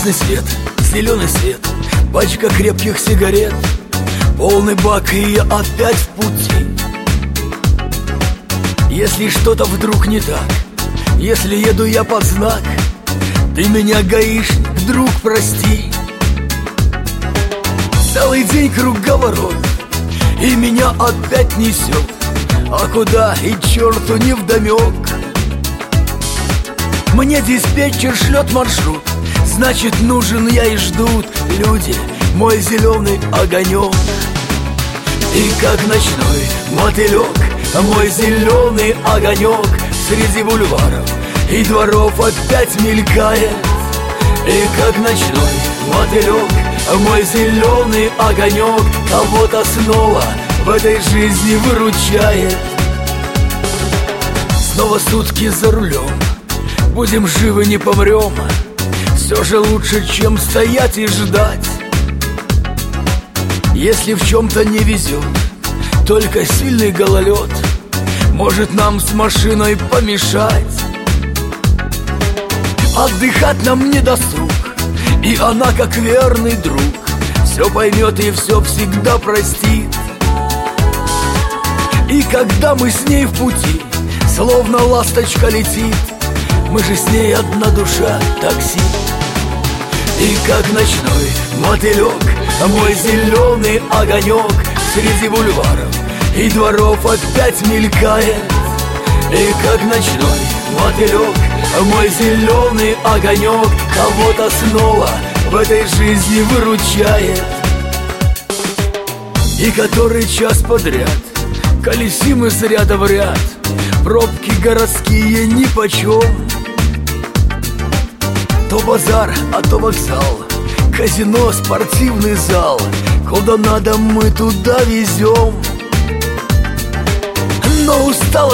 Красный свет, зеленый свет, пачка крепких сигарет, полный бак, и я опять в пути. Если что-то вдруг не так, если еду я под знак, ты меня, гаишник, друг, прости. Целый день круговорот, и меня опять несет, а куда и черту невдомек. Мне диспетчер шлет маршрут, значит нужен я и ждут люди мой зеленый огонек. И как ночной мотылек мой зеленый огонек среди бульваров и дворов опять мелькает. И как ночной мотылек мой зеленый огонек кого-то снова в этой жизни выручает. Снова сутки за рулем, будем живы, не помрем. Все же лучше, чем стоять и ждать. Если в чем-то не везет, только сильный гололед может нам с машиной помешать. Отдыхать нам не досуг, и она, как верный друг, все поймет и все всегда простит. И когда мы с ней в пути, словно ласточка летит, мы же с ней одна душа, такси. И как ночной мотылек мой зеленый огонек среди бульваров и дворов опять мелькает. И как ночной мотылек мой зеленый огонек кого-то снова в этой жизни выручает. И который час подряд колесим из ряда в ряд, пробки городские нипочем. То базар, а то вокзал, казино, спортивный зал, куда надо мы туда везем. Но устал